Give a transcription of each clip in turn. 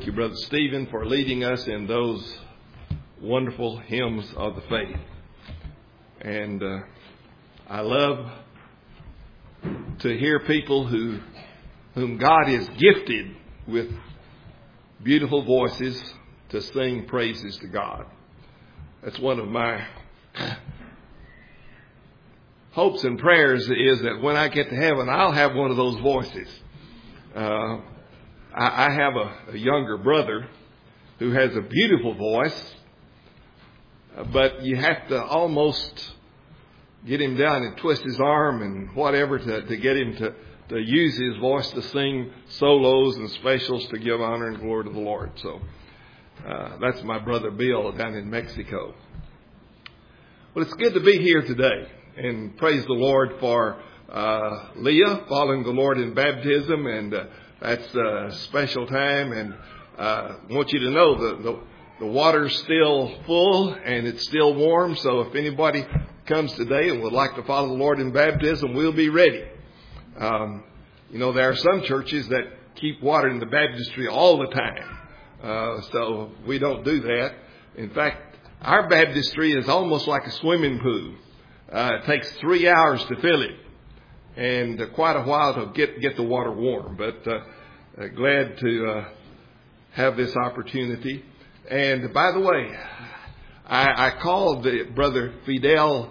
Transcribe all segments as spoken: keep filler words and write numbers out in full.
you, Brother Stephen, for leading us in those wonderful hymns of the faith. And uh, I love to hear people who, whom God has gifted with beautiful voices to sing praises to God. That's one of my hopes and prayers, is that when I get to heaven, I'll have one of those voices. Uh, I, I have a, a younger brother who has a beautiful voice, but you have to almost get him down and twist his arm and whatever to, to get him to, to use his voice to sing solos and specials to give honor and glory to the Lord. So uh, that's my brother Bill down in Mexico. Well, it's good to be here today, and praise the Lord for uh, Leah following the Lord in baptism, and uh, that's a special time. And uh, I want you to know the, the the water's still full and it's still warm. So if anybody comes today and would like to follow the Lord in baptism, we'll be ready. Um, you know, there are some churches that keep water in the baptistry all the time. Uh, so we don't do that. In fact, our baptistry is almost like a swimming pool. Uh, it takes three hours to fill it, and uh, quite a while to get get the water warm. But uh, uh, glad to uh, have this opportunity. And by the way, I, I called the brother Fidel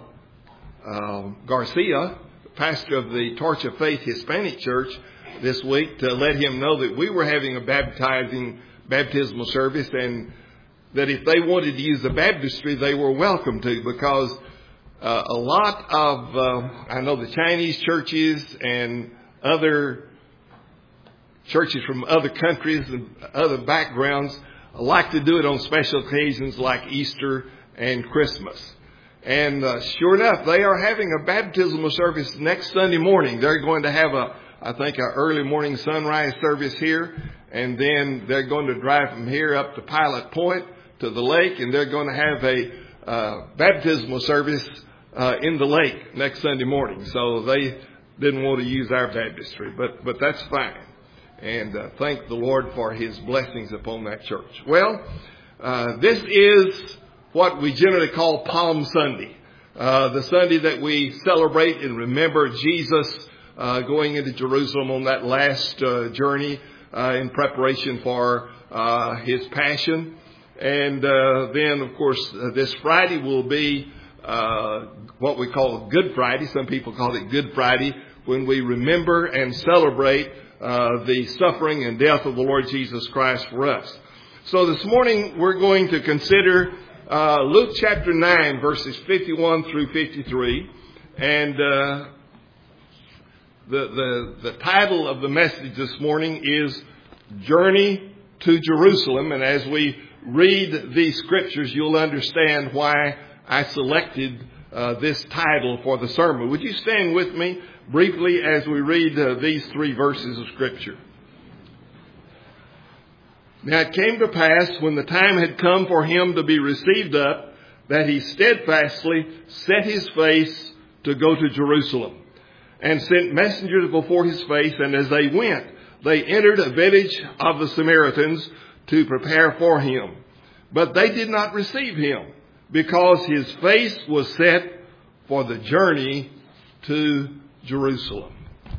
uh, Garcia, pastor of the Torch of Faith Hispanic Church, this week to let him know that we were having a baptizing baptismal service, and that if they wanted to use the baptistry, they were welcome to, because uh, a lot of, uh, I know the Chinese churches and other churches from other countries and other backgrounds like to do it on special occasions like Easter and Christmas. And uh, sure enough, they are having a baptismal service next Sunday morning. They're going to have a, I think, an early morning sunrise service here, and then they're going to drive from here up to Pilot Point to the lake, and they're going to have a uh, baptismal service uh, in the lake next Sunday morning. So they didn't want to use our baptistry, but but that's fine. And uh, thank the Lord for His blessings upon that church. Well, uh, this is what we generally call Palm Sunday, uh, the Sunday that we celebrate and remember Jesus uh, going into Jerusalem on that last uh, journey uh, in preparation for uh, His Passion. And uh, then, of course, uh, this Friday will be uh, what we call Good Friday. Some people call it Good Friday, when we remember and celebrate Uh, the suffering and death of the Lord Jesus Christ for us. So this morning we're going to consider uh, Luke chapter nine, verses fifty-one through fifty-three. And uh, the, the, the title of the message this morning is Journey to Jerusalem. And as we read these scriptures, you'll understand why I selected uh, this title for the sermon. Would you stand with me briefly as we read uh, these three verses of Scripture? Now it came to pass, when the time had come for him to be received up, that he steadfastly set his face to go to Jerusalem, and sent messengers before his face. And as they went, they entered a village of the Samaritans to prepare for him. But they did not receive him, because his face was set for the journey to Jerusalem.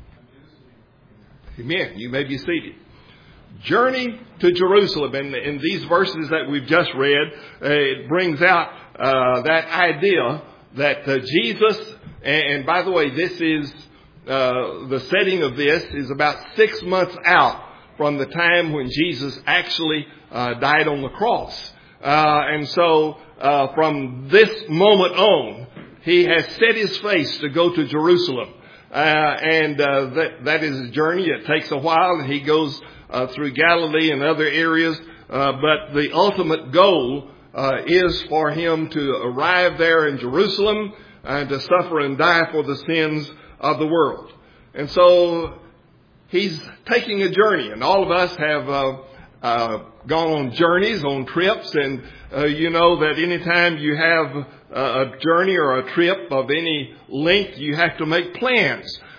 Amen. You may be seated. Journey to Jerusalem. And in these verses that we've just read, uh, it brings out uh, that idea that uh, Jesus, and, and by the way, this is, uh, the setting of this is about six months out from the time when Jesus actually uh, died on the cross. Uh, and so uh, from this moment on, he has set his face to go to Jerusalem. Uh, and uh, that, that is a journey. It takes a while, and he goes uh, through Galilee and other areas. Uh, but the ultimate goal uh, is for him to arrive there in Jerusalem and to suffer and die for the sins of the world. And so he's taking a journey, and all of us have uh, uh, gone on journeys, on trips, and uh, you know that anytime you have a journey or a trip of any length, you have to make plans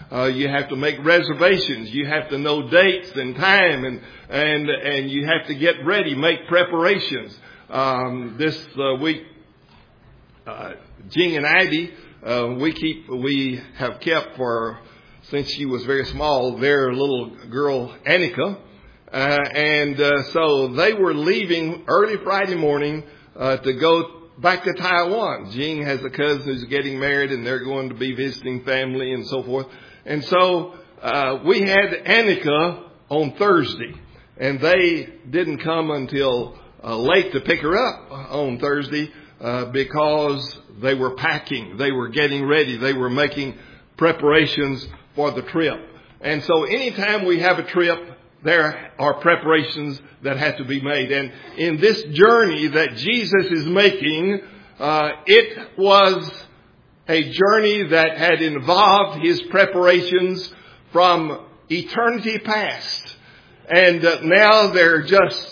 Uh, you have to make reservations. You have to know dates and time, and and and you have to get ready, make preparations. Um, this uh, week, uh, Jean and Ivy, uh, we keep we have kept for since she was very small their little girl Annika, uh, and uh, so they were leaving early Friday morning uh, to go back to Taiwan. Jean has a cousin who's getting married, and they're going to be visiting family and so forth. And so uh, we had Annika on Thursday, and they didn't come until uh, late to pick her up on Thursday uh, because they were packing, they were getting ready, they were making preparations for the trip. And so anytime we have a trip, there are preparations that have to be made. And in this journey that Jesus is making, uh, it was a journey that had involved his preparations from eternity past. And uh, now they're just,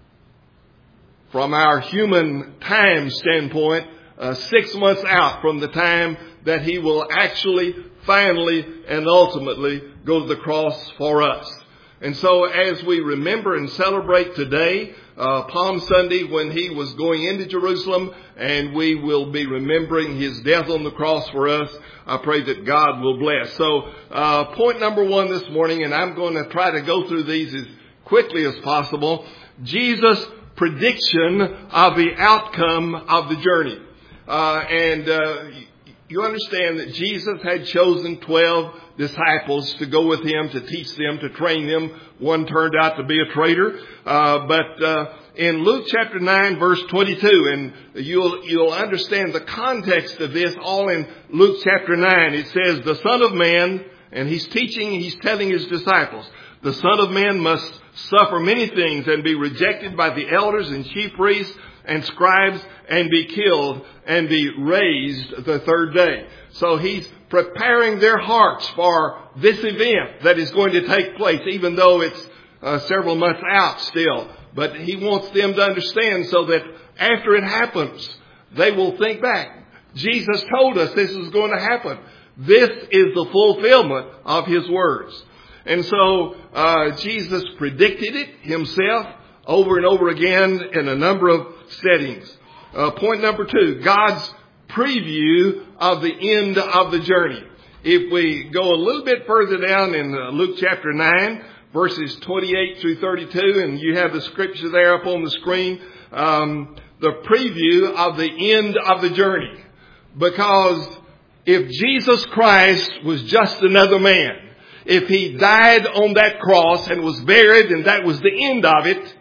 from our human time standpoint, uh, six months out from the time that he will actually, finally, and ultimately go to the cross for us. And so as we remember and celebrate today, uh, Palm Sunday, when he was going into Jerusalem, and we will be remembering his death on the cross for us, I pray that God will bless. So uh, point number one this morning, and I'm going to try to go through these as quickly as possible, Jesus' prediction of the outcome of the journey. Uh, and uh, you understand that Jesus had chosen twelve disciples to go with him, to teach them, to train them. One turned out to be a traitor. Uh, but uh, in Luke chapter nine, verse twenty-two, and you'll you'll understand the context of this all in Luke chapter nine. It says, the Son of Man, and he's teaching, he's telling his disciples, the Son of Man must suffer many things and be rejected by the elders and chief priests and scribes and be killed and be raised the third day. So he's preparing their hearts for this event that is going to take place, even though it's uh, several months out still. But he wants them to understand so that after it happens, they will think back. Jesus told us this is going to happen. This is the fulfillment of his words. And so uh, Jesus predicted it himself over and over again in a number of settings. Uh, point number two, God's preview of the end of the journey. If we go a little bit further down in uh, Luke chapter nine, verses twenty-eight through thirty-two, and you have the scripture there up on the screen, um, the preview of the end of the journey. Because if Jesus Christ was just another man, if he died on that cross and was buried and that was the end of it,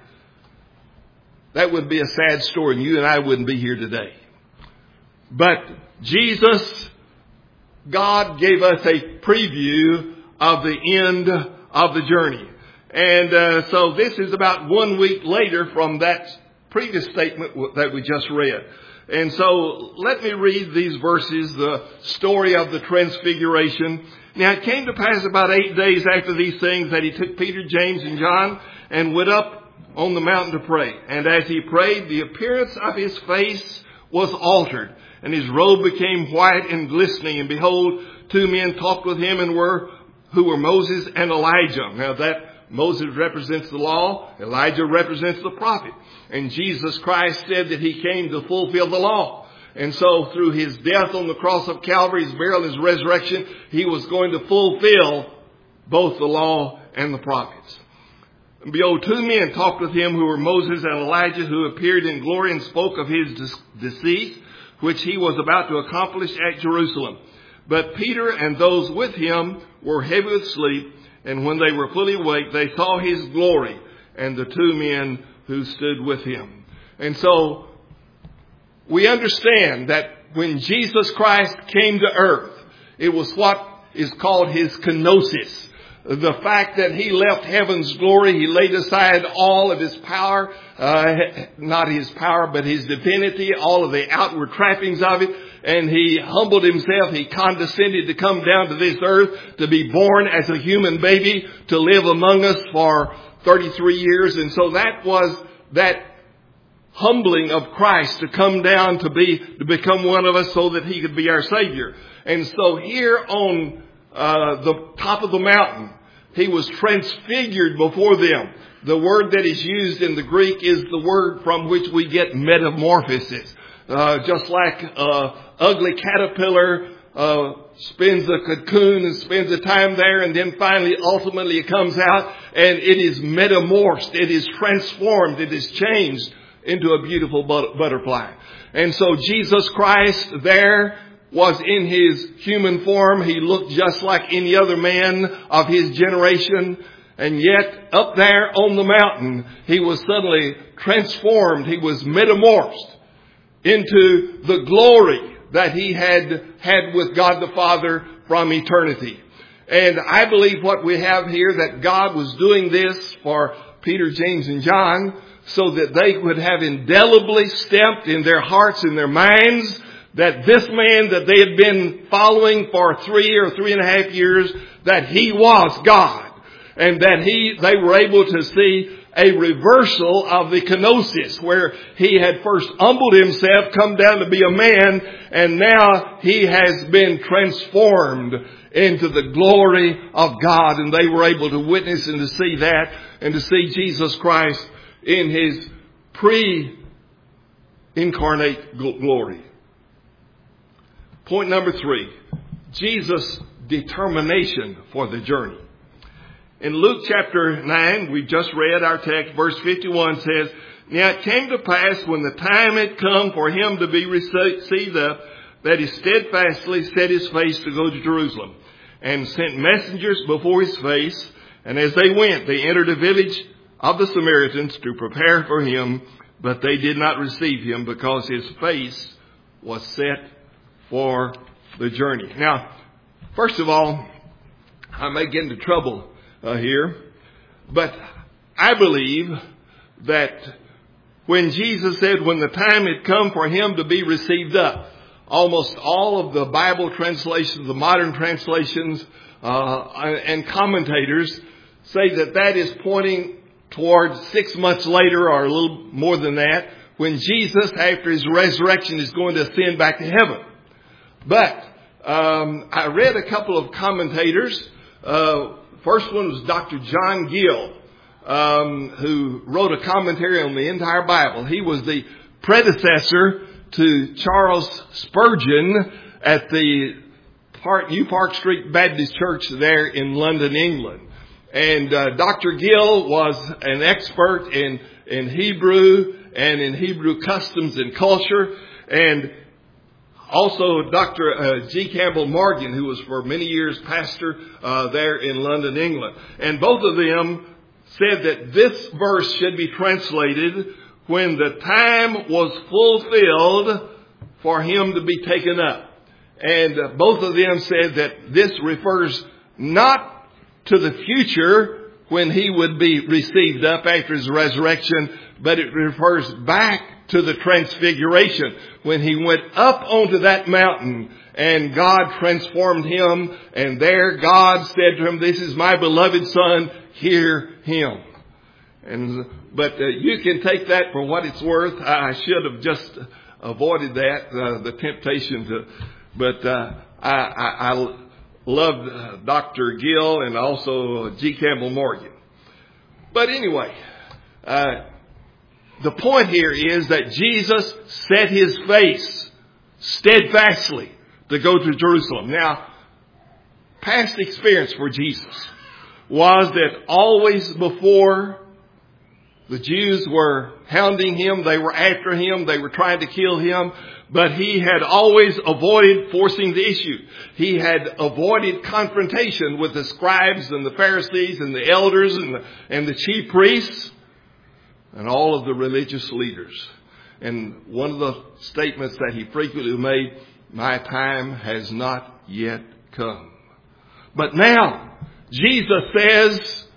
that would be a sad story, and you and I wouldn't be here today. But Jesus, God gave us a preview of the end of the journey. And uh, so this is about one week later from that previous statement that we just read. And so let me read these verses, the story of the transfiguration. Now it came to pass about eight days after these things that he took Peter, James, and John and went up on the mountain to pray. And as he prayed, the appearance of his face was altered, and his robe became white and glistening. And behold, two men talked with him, and were who were Moses and Elijah. Now that Moses represents the law, Elijah represents the prophet. And Jesus Christ said that he came to fulfill the law. And so through his death on the cross of Calvary, his burial, his resurrection, he was going to fulfill both the law and the prophets. And behold, two men talked with him who were Moses and Elijah, who appeared in glory and spoke of his decease, which he was about to accomplish at Jerusalem. But Peter and those with him were heavy with sleep, and when they were fully awake, they saw his glory and the two men who stood with him. And so we understand that when Jesus Christ came to earth, it was what is called his kenosis. The fact that he left heaven's glory, he laid aside all of his power, uh, not his power, but his divinity, all of the outward trappings of it, and he humbled himself. He condescended to come down to this earth, to be born as a human baby, to live among us for thirty-three years. And so that was that humbling of Christ to come down to be, to become one of us so that he could be our Savior. And so here on uh, the top of the mountain, he was transfigured before them. The word that is used in the Greek is the word from which we get metamorphosis. Uh, just like uh, ugly caterpillar uh, spends a cocoon and spends a time there, and then finally, ultimately, it comes out and it is metamorphosed. It is transformed. It is changed into a beautiful but- butterfly. And so Jesus Christ there was in his human form. He looked just like any other man of his generation. And yet, up there on the mountain, he was suddenly transformed. He was metamorphosed into the glory that he had had with God the Father from eternity. And I believe what we have here, that God was doing this for Peter, James, and John, so that they would have indelibly stamped in their hearts and their minds that this man that they had been following for three or three and a half years, that he was God. And that he, they were able to see a reversal of the kenosis, where he had first humbled himself, come down to be a man, and now he has been transformed into the glory of God. And they were able to witness and to see that, and to see Jesus Christ in his pre-incarnate glory. Point number three, Jesus' determination for the journey. In Luke chapter nine, we just read our text, verse fifty-one says, "Now it came to pass when the time had come for him to be received up, that he steadfastly set his face to go to Jerusalem, and sent messengers before his face. And as they went, they entered a village of the Samaritans to prepare for him, but they did not receive him, because his face was set for the journey." Now, first of all, I may get into trouble Uh, here, but I believe that when Jesus said when the time had come for him to be received up, almost all of the Bible translations, the modern translations, uh, and commentators say that that is pointing towards six months later, or a little more than that, when Jesus, after his resurrection, is going to ascend back to heaven. But um, I read a couple of commentators. Uh, First one was Doctor John Gill, um, who wrote a commentary on the entire Bible. He was the predecessor to Charles Spurgeon at the Park, New Park Street Baptist Church there in London, England. And uh, Doctor Gill was an expert in, in Hebrew and in Hebrew customs and culture. And also, Doctor Uh, G. Campbell Morgan, who was for many years pastor uh, there in London, England. And both of them said that this verse should be translated, "when the time was fulfilled for him to be taken up." And uh, both of them said that this refers not to the future when he would be received up after his resurrection, but it refers back to the transfiguration, when he went up onto that mountain and God transformed him, and there God said to him, "This is my beloved Son, hear him." And but uh, you can take that for what it's worth. I should have just avoided that, uh, the temptation to, but uh, I, I, I loved uh, Doctor Gill and also G. Campbell Morgan. But anyway, uh, the point here is that Jesus set his face steadfastly to go to Jerusalem. Now, past experience for Jesus was that always before, the Jews were hounding him, they were after him, they were trying to kill him, but he had always avoided forcing the issue. He had avoided confrontation with the scribes and the Pharisees and the elders and the, and the chief priests and all of the religious leaders. And one of the statements that he frequently made, "My time has not yet come." But now, Jesus says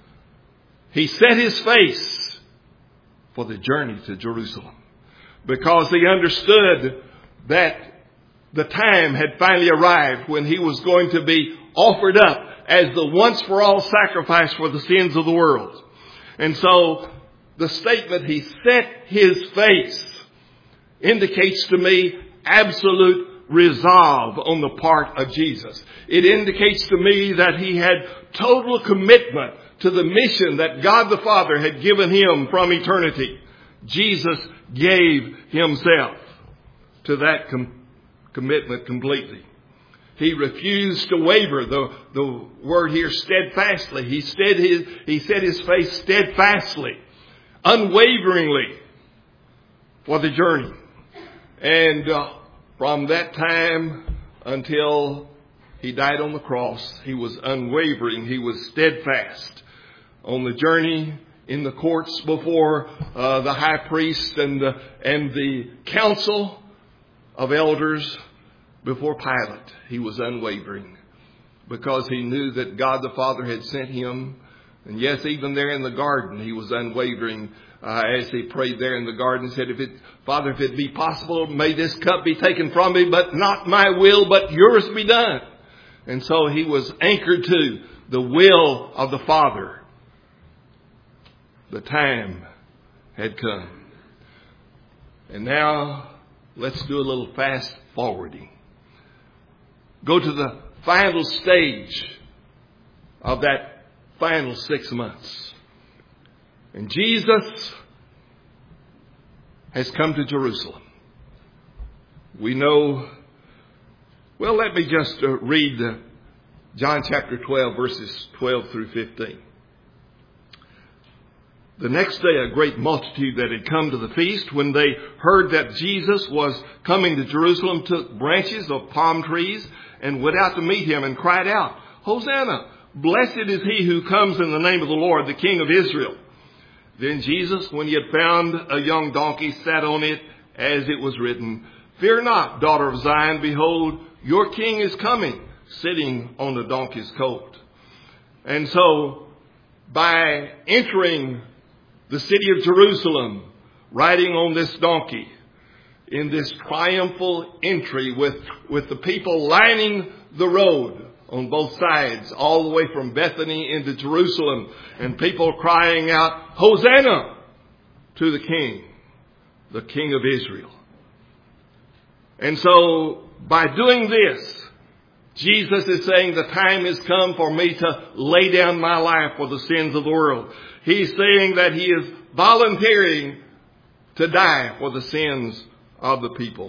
he set his face for the journey to Jerusalem, because he understood that the time had finally arrived when he was going to be offered up as the once-for-all sacrifice for the sins of the world. And so the statement, "he set his face," indicates to me absolute resolve on the part of Jesus. It indicates to me that he had total commitment to the mission that God the Father had given him from eternity. Jesus gave himself to that com- commitment completely. He refused to waver. The, the word here, steadfastly. He, stead his, he set his face steadfastly, unwaveringly for the journey. And uh, from that time until he died on the cross, he was unwavering. He was steadfast on the journey, in the courts before uh, the high priest and the, and the council of elders before Pilate. He was unwavering because he knew that God the Father had sent him. And yes, even there in the garden, he was unwavering uh, as he prayed there in the garden. He said, "If it, Father, if it be possible, may this cup be taken from me, but not my will, but yours be done." And so he was anchored to the will of the Father. The time had come. And now let's do a little fast forwarding. Go to the final stage of that final six months. And Jesus has come to Jerusalem. We know, well, let me just uh, read uh, John chapter twelve, verses twelve through fifteen. The next day, a great multitude that had come to the feast, when they heard that Jesus was coming to Jerusalem, took branches of palm trees and went out to meet him and cried out, "Hosanna! Blessed is he who comes in the name of the Lord, the King of Israel." Then Jesus, when he had found a young donkey, sat on it, as it was written, "Fear not, daughter of Zion, behold, your king is coming, sitting on the donkey's colt." And so, by entering the city of Jerusalem, riding on this donkey, in this triumphal entry with, with the people lining the road on both sides, all the way from Bethany into Jerusalem, and people crying out, "Hosanna to the King, the King of Israel." And so, by doing this, Jesus is saying the time has come for me to lay down my life for the sins of the world. He's saying that he is volunteering to die for the sins of the people.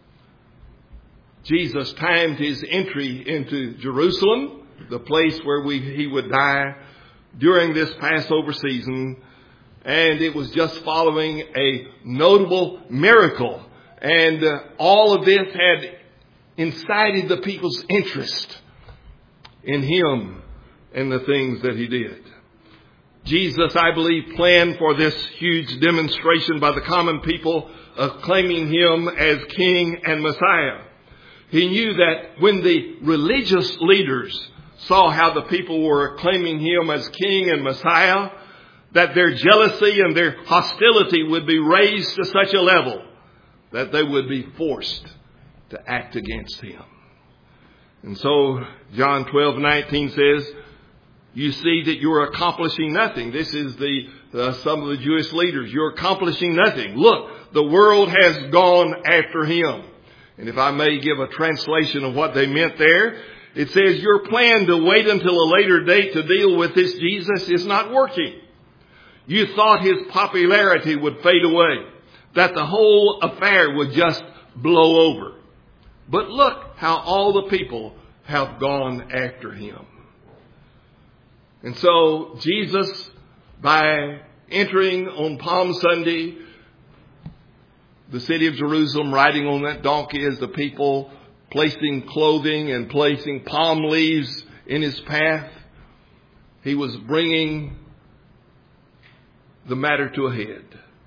Jesus timed his entry into Jerusalem, the place where we, he would die, during this Passover season. And it was just following a notable miracle. And uh, all of this had incited the people's interest in him and the things that he did. Jesus, I believe, planned for this huge demonstration by the common people, acclaiming him as King and Messiah. He knew that when the religious leaders saw how the people were acclaiming him as King and Messiah, that their jealousy and their hostility would be raised to such a level that they would be forced to act against him. And so John twelve nineteen says, "You see that you're accomplishing nothing." This is the uh, some of the Jewish leaders. "You're accomplishing nothing. Look, the world has gone after him." And if I may give a translation of what they meant there, it says, your plan to wait until a later date to deal with this Jesus is not working. You thought his popularity would fade away, that the whole affair would just blow over. But look how all the people have gone after him. And so Jesus, by entering on Palm Sunday, the city of Jerusalem, riding on that donkey as the people placing clothing and placing palm leaves in his path, he was bringing the matter to a head.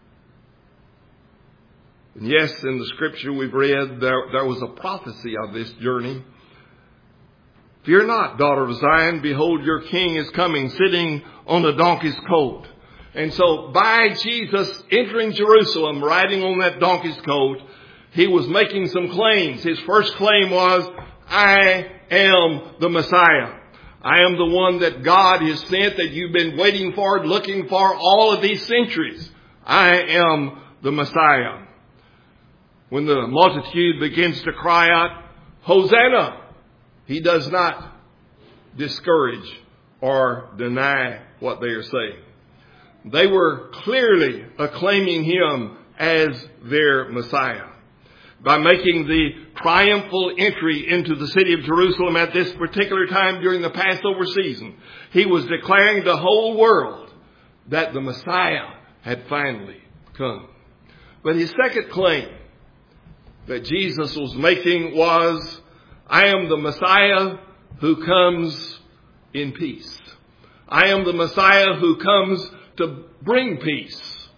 And yes, in the scripture we've read, there, there was a prophecy of this journey. "Fear not, daughter of Zion, behold, your king is coming, sitting on a donkey's colt." And so by Jesus entering Jerusalem, riding on that donkey's colt, he was making some claims. His first claim was, "I am the Messiah. I am the one that God has sent, that you've been waiting for, looking for all of these centuries. I am the Messiah." When the multitude begins to cry out, Hosanna. He does not discourage or deny what they are saying. They were clearly acclaiming him as their Messiah by making the triumphal entry into the city of Jerusalem at this particular time during the Passover season. He was declaring to the whole world that the Messiah had finally come. But his second claim that Jesus was making was, I am the Messiah who comes in peace. I am the Messiah who comes to bring peace.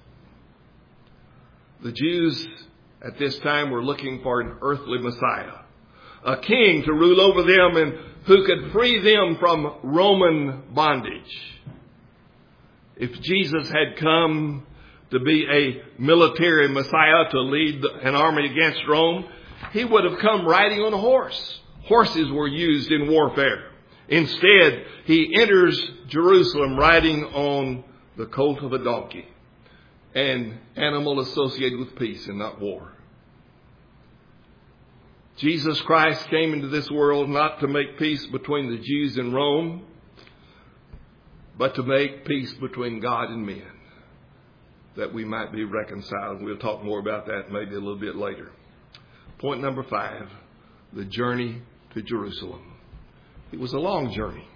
The Jews at this time were looking for an earthly Messiah, a king to rule over them and who could free them from Roman bondage. If Jesus had come to be a military Messiah to lead an army against Rome, he would have come riding on a horse. Horses were used in warfare. Instead, he enters Jerusalem riding on the colt of a donkey, an animal associated with peace and not war. Jesus Christ came into this world not to make peace between the Jews and Rome, but to make peace between God and men, that we might be reconciled. We'll talk more about that maybe a little bit later. Point number five, the journey to Jerusalem. It was a long journey.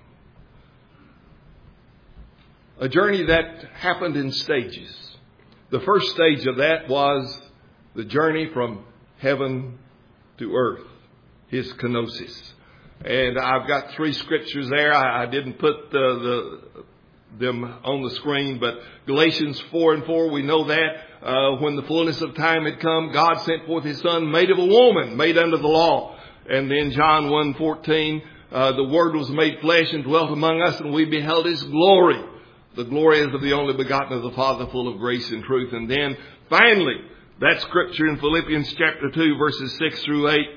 A journey that happened in stages. The first stage of that was the journey from heaven to earth, his kenosis. And I've got three scriptures there. I, I didn't put the, the, them on the screen, but Galatians four and four, we know that uh, when the fullness of time had come, God sent forth his Son, made of a woman, made under the law. And then John one fourteen, uh, the Word was made flesh and dwelt among us, and we beheld his glory. The glory is of the only begotten of the Father, full of grace and truth. And then finally, that scripture in Philippians chapter two, verses six through eight,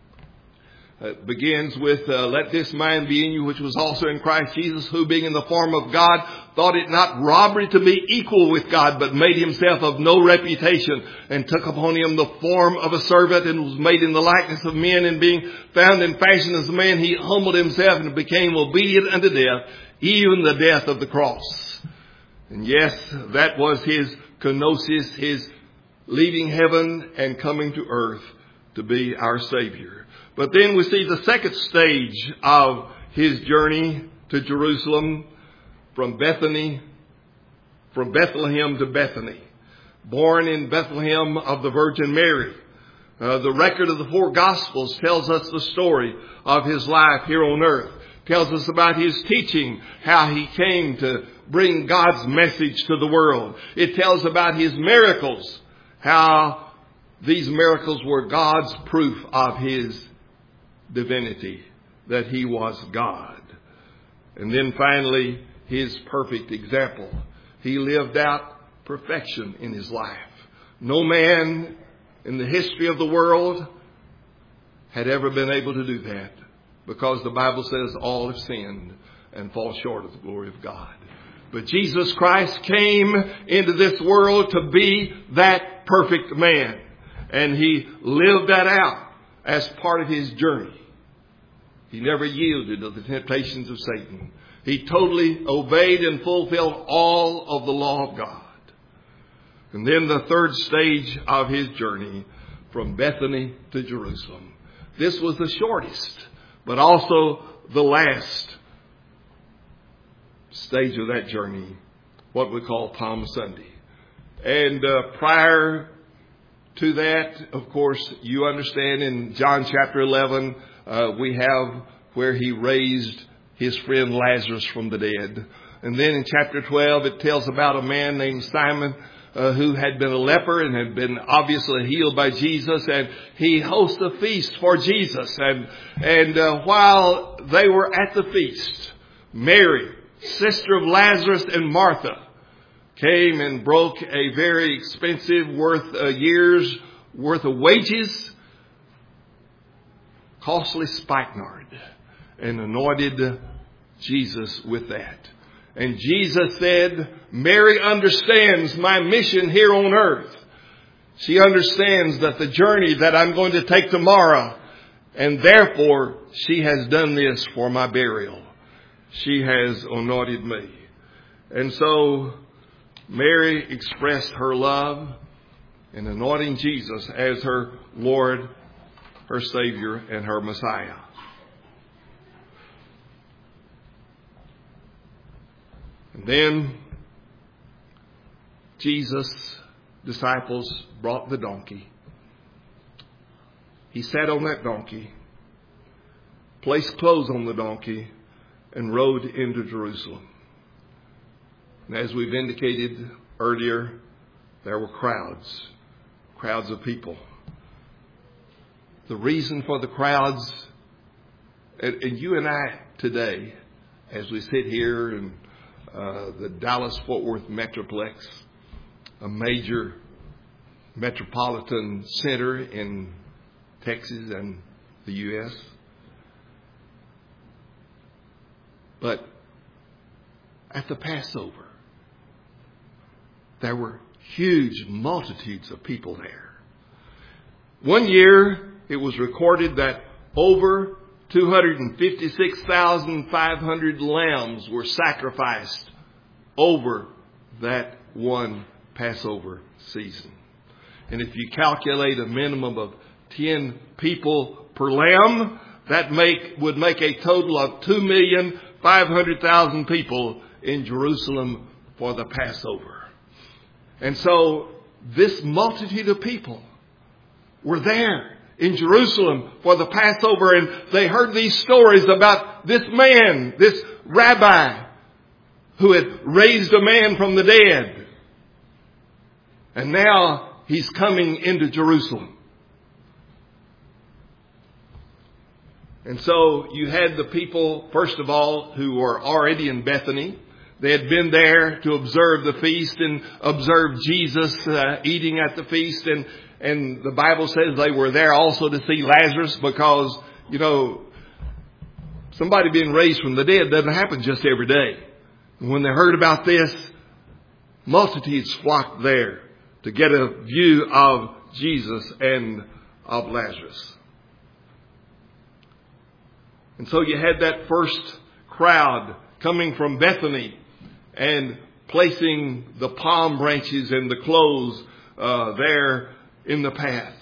uh, begins with, uh, let this mind be in you, which was also in Christ Jesus, who being in the form of God, thought it not robbery to be equal with God, but made himself of no reputation, and took upon him the form of a servant, and was made in the likeness of men, and being found in fashion as a man, he humbled himself and became obedient unto death, even the death of the cross. And yes, that was his kenosis, his leaving heaven and coming to earth to be our Savior. But then we see the second stage of his journey to Jerusalem, from Bethany, from Bethlehem to Bethany. Born in Bethlehem of the Virgin Mary. Uh, the record of the four Gospels tells us the story of his life here on earth. Tells us about his teaching, how he came to bring God's message to the world. It tells about his miracles, how these miracles were God's proof of his divinity, that he was God. And then finally, his perfect example. He lived out perfection in his life. No man in the history of the world had ever been able to do that, because the Bible says all have sinned and fall short of the glory of God. But Jesus Christ came into this world to be that perfect man. And he lived that out as part of his journey. He never yielded to the temptations of Satan. He totally obeyed and fulfilled all of the law of God. And then the third stage of his journey, from Bethany to Jerusalem. This was the shortest, but also the last stage of that journey, what we call Palm Sunday. And uh, prior to that, of course, you understand in John chapter eleven, uh, we have where he raised his friend Lazarus from the dead. And then in chapter twelve, it tells about a man named Simon uh, who had been a leper and had been obviously healed by Jesus. And he hosts a feast for Jesus. And, and uh, while they were at the feast, Mary, sister of Lazarus and Martha, came and broke a very expensive, worth a year's worth of wages, costly spikenard, and anointed Jesus with that. And Jesus said, Mary understands my mission here on earth. She understands that the journey that I'm going to take tomorrow and therefore she has done this for my burial. She has anointed me. And so Mary expressed her love in anointing Jesus as her Lord, her Savior, and her Messiah. And then Jesus' disciples brought the donkey. He sat on that donkey, placed clothes on the donkey, and rode into Jerusalem. And as we've indicated earlier, there were crowds, crowds of people. The reason for the crowds, and, and you and I today, as we sit here in uh, the Dallas-Fort Worth Metroplex, a major metropolitan center in Texas and the U S, but at the Passover, there were huge multitudes of people there. One year, it was recorded that over two hundred fifty-six thousand five hundred lambs were sacrificed over that one Passover season. And if you calculate a minimum of ten people per lamb, that make would make a total of two million five hundred thousand people in Jerusalem for the Passover. And so this multitude of people were there in Jerusalem for the Passover, and they heard these stories about this man, this rabbi, who had raised a man from the dead. And now he's coming into Jerusalem. And so you had the people, first of all, who were already in Bethany. They had been there to observe the feast and observe Jesus uh, eating at the feast. And, and the Bible says they were there also to see Lazarus because, you know, somebody being raised from the dead doesn't happen just every day. And when they heard about this, multitudes flocked there to get a view of Jesus and of Lazarus. And so you had that first crowd coming from Bethany and placing the palm branches and the clothes uh, there in the path.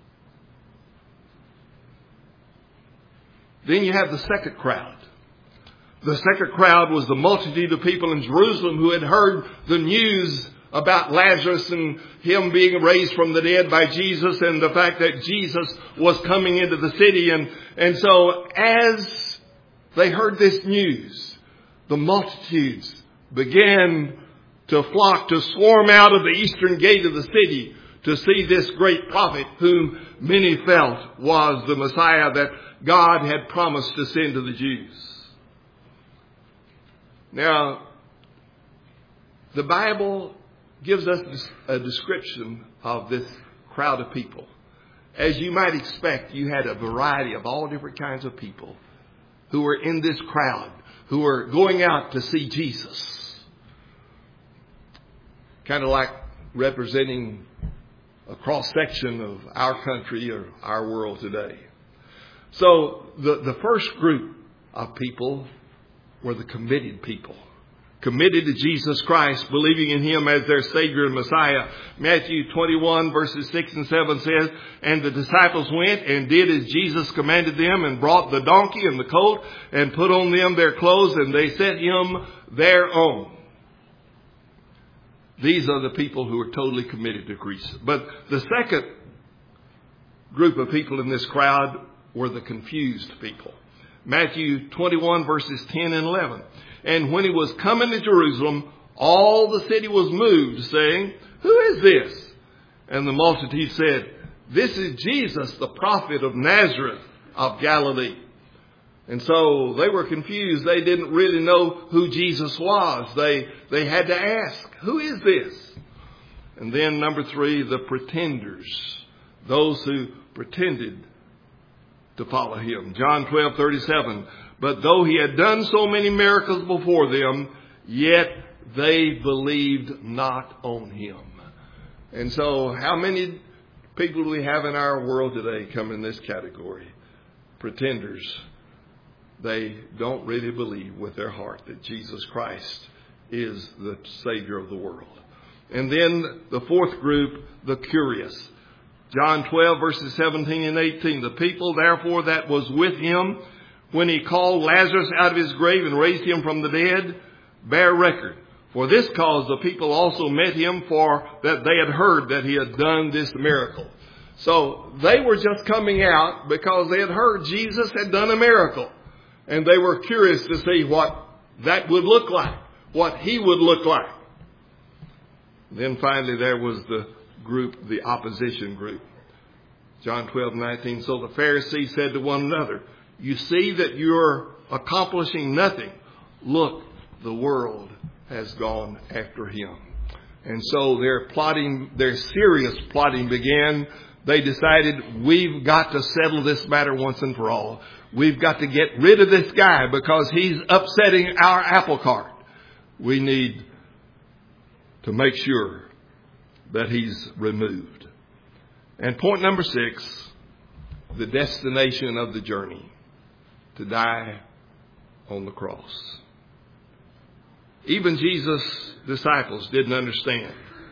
Then you have the second crowd. The second crowd was the multitude of people in Jerusalem who had heard the news about Lazarus and him being raised from the dead by Jesus, and the fact that Jesus was coming into the city. And, and so as they heard this news, the multitudes began to flock, to swarm out of the eastern gate of the city to see this great prophet whom many felt was the Messiah that God had promised to send to the Jews. Now, the Bible gives us a description of this crowd of people. As you might expect, you had a variety of all different kinds of people who were in this crowd, who were going out to see Jesus. Kind of like representing a cross-section of our country or our world today. So the, the first group of people were the committed people. Committed to Jesus Christ, believing in Him as their Savior and Messiah. Matthew twenty-one verses six and seven says, "And the disciples went and did as Jesus commanded them, and brought the donkey and the colt, and put on them their clothes, and they set him thereon." These are the people who are totally committed to Christ. But the second group of people in this crowd were the confused people. Matthew twenty-one verses ten and eleven. "And when he was coming to Jerusalem, all the city was moved, saying, 'Who is this?' And the multitude said, 'This is Jesus, the prophet of Nazareth of Galilee.'" And so they were confused. They didn't really know who Jesus was. They, they had to ask, "Who is this?" And then number three, the pretenders. Those who pretended to follow Him. John twelve thirty-seven. "But though He had done so many miracles before them, yet they believed not on Him." And so how many people do we have in our world today come in this category? pretenders. They don't really believe with their heart that Jesus Christ is the Savior of the world. And then the fourth group, the curious. John twelve, verses seventeen and eighteen. The people, therefore, that was with him when he called Lazarus out of his grave and raised him from the dead, bear record. For this cause the people also met him, for that they had heard that he had done this miracle. So they were just coming out because they had heard Jesus had done a miracle. And they were curious to see what that would look like, what he would look like. Then finally there was the group, the opposition group. John twelve, nineteen. So the Pharisees said to one another, you see that you're accomplishing nothing. Look, the world has gone after him. And so their plotting, their serious plotting began. They decided, we've got to settle this matter once and for all. We've got to get rid of this guy because he's upsetting our apple cart. We need to make sure that he's removed. And point number six, the destination of the journey, to die on the cross. Even Jesus' disciples didn't understand.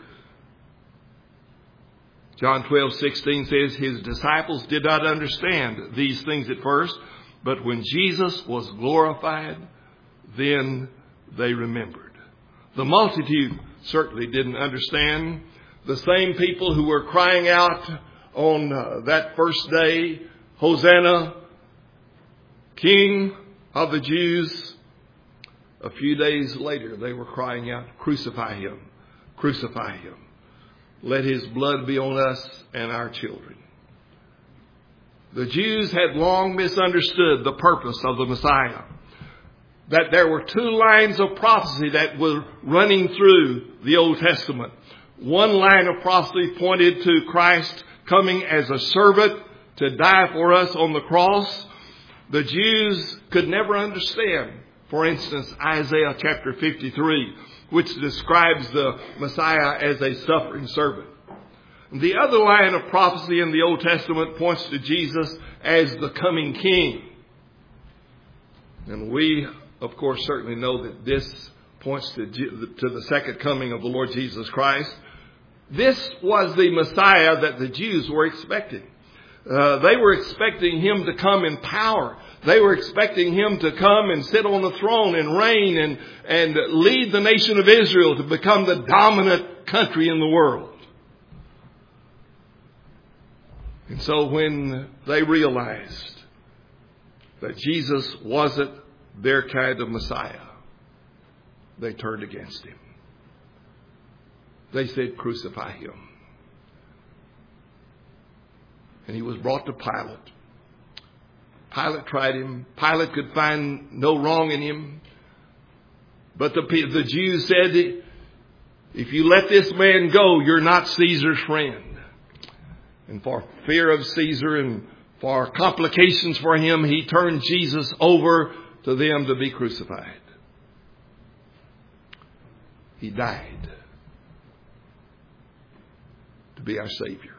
John twelve, sixteen says his disciples did not understand these things at first, but when Jesus was glorified, then they remembered. The multitude certainly didn't understand. The same people who were crying out on uh, that first day, Hosanna, King of the Jews, a few days later they were crying out, crucify him, crucify him. Let his blood be on us and our children. The Jews had long misunderstood the purpose of the Messiah. That there were two lines of prophecy that were running through the Old Testament. One line of prophecy pointed to Christ coming as a servant to die for us on the cross. The Jews could never understand, for instance, Isaiah chapter fifty-three, which describes the Messiah as a suffering servant. The other line of prophecy in the Old Testament points to Jesus as the coming King. And we, of course, certainly know that this points to, to the second coming of the Lord Jesus Christ. This was the Messiah that the Jews were expecting. Uh, they were expecting him to come in power. They were expecting him to come and sit on the throne and reign and, and lead the nation of Israel to become the dominant country in the world. And so when they realized that Jesus wasn't their kind of Messiah, they turned against him. They said, crucify him. And he was brought to Pilate. Pilate tried him. Pilate could find no wrong in him. But the, the Jews said, if you let this man go, you're not Caesar's friend. And for fear of Caesar and for complications for him, he turned Jesus over to them to be crucified. He died to be our Savior.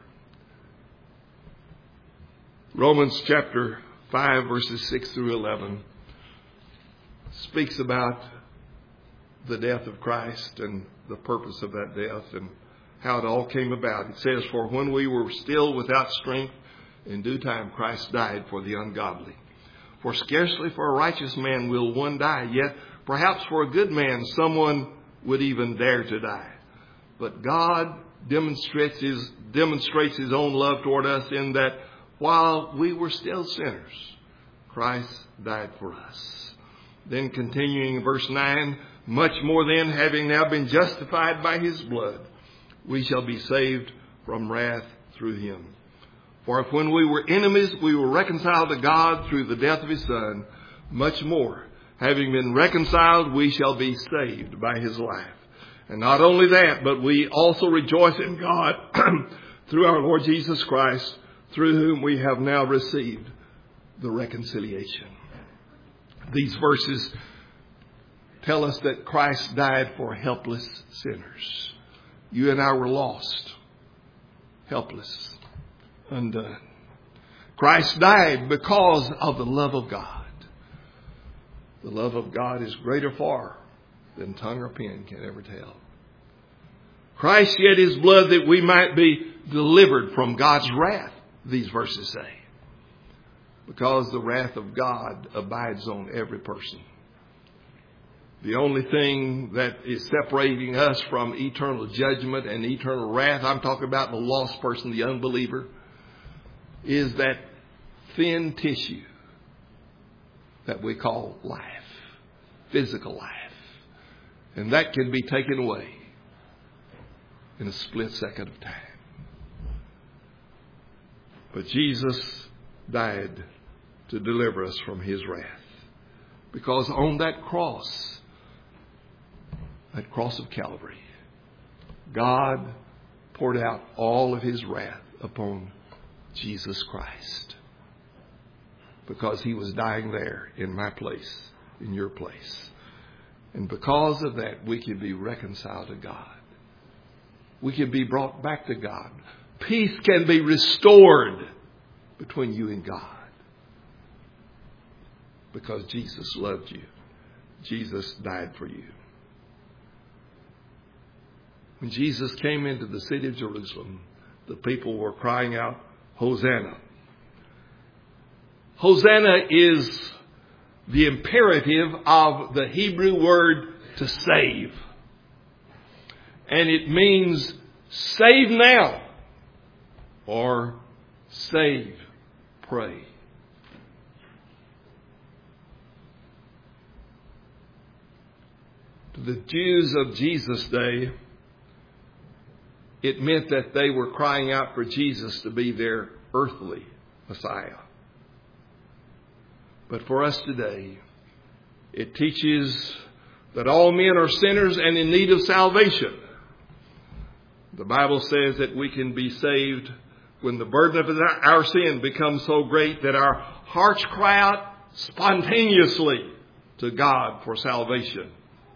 Romans chapter five, verses six through eleven speaks about the death of Christ and the purpose of that death and how it all came about. It says, for when we were still without strength, in due time Christ died for the ungodly. For scarcely for a righteous man will one die, yet perhaps for a good man someone would even dare to die. But God demonstrates his, demonstrates his own love toward us in that while we were still sinners, Christ died for us. Then continuing in verse nine, much more then, having now been justified by his blood, we shall be saved from wrath through him. For if when we were enemies, we were reconciled to God through the death of his Son, much more, having been reconciled, we shall be saved by his life. And not only that, but we also rejoice in God through our Lord Jesus Christ, through whom we have now received the reconciliation. These verses tell us that Christ died for helpless sinners. You and I were lost, helpless, undone. Christ died because of the love of God. The love of God is greater far than tongue or pen can ever tell. Christ shed His blood that we might be delivered from God's wrath, these verses say. Because the wrath of God abides on every person. The only thing that is separating us from eternal judgment and eternal wrath, I'm talking about the lost person, the unbeliever, is that thin tissue that we call life, physical life. And that can be taken away in a split second of time. But Jesus died to deliver us from His wrath. Because on that cross, that cross of Calvary, God poured out all of His wrath upon Jesus Christ. Because He was dying there in my place, in your place. And because of that, we can be reconciled to God. We can be brought back to God. Peace can be restored between you and God. Because Jesus loved you. Jesus died for you. When Jesus came into the city of Jerusalem, the people were crying out, Hosanna. Hosanna is the imperative of the Hebrew word to save. And it means save now or save, pray. To the Jews of Jesus' day, it meant that they were crying out for Jesus to be their earthly Messiah. But for us today, it teaches that all men are sinners and in need of salvation. The Bible says that we can be saved when the burden of our sin becomes so great that our hearts cry out spontaneously to God for salvation.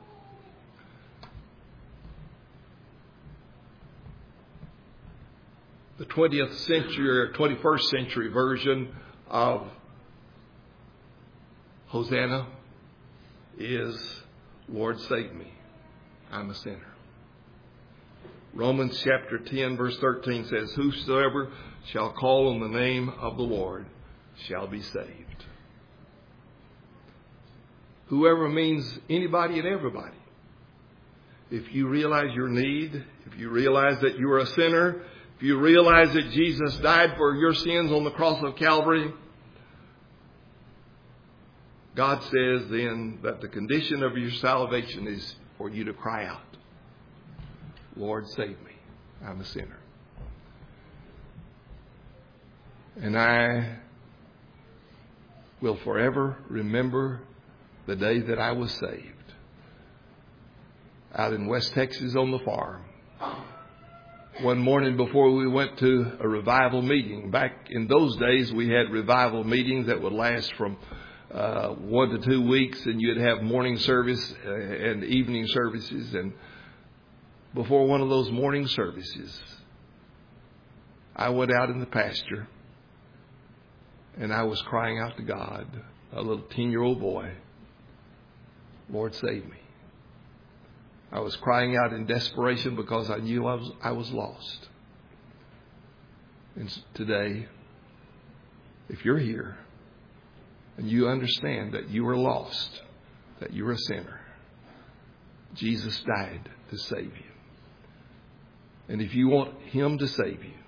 The twentieth century or twenty-first century version of Hosanna is, Lord, save me. I'm a sinner. Romans chapter ten verse thirteen says, whosoever shall call on the name of the Lord shall be saved. Whoever means anybody and everybody. If you realize your need, if you realize that you are a sinner, if you realize that Jesus died for your sins on the cross of Calvary, God says then that the condition of your salvation is for you to cry out, Lord, save me. I'm a sinner. And I will forever remember the day that I was saved. Out in West Texas on the farm. One morning before we went to a revival meeting. Back in those days, we had revival meetings that would last from uh, one to two weeks. And you'd have morning service and evening services. And before one of those morning services, I went out in the pasture. And I was crying out to God, a little ten-year-old boy, Lord, save me. I was crying out in desperation because I knew I was, I was lost. And today, if you're here and you understand that you are lost, that you're a sinner, Jesus died to save you. And if you want Him to save you,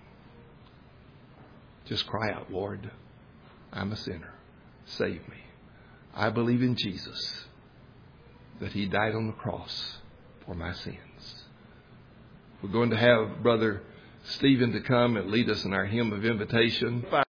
just cry out, Lord, I'm a sinner. Save me. I believe in Jesus, that He died on the cross for my sins. We're going to have Brother Stephen to come and lead us in our hymn of invitation.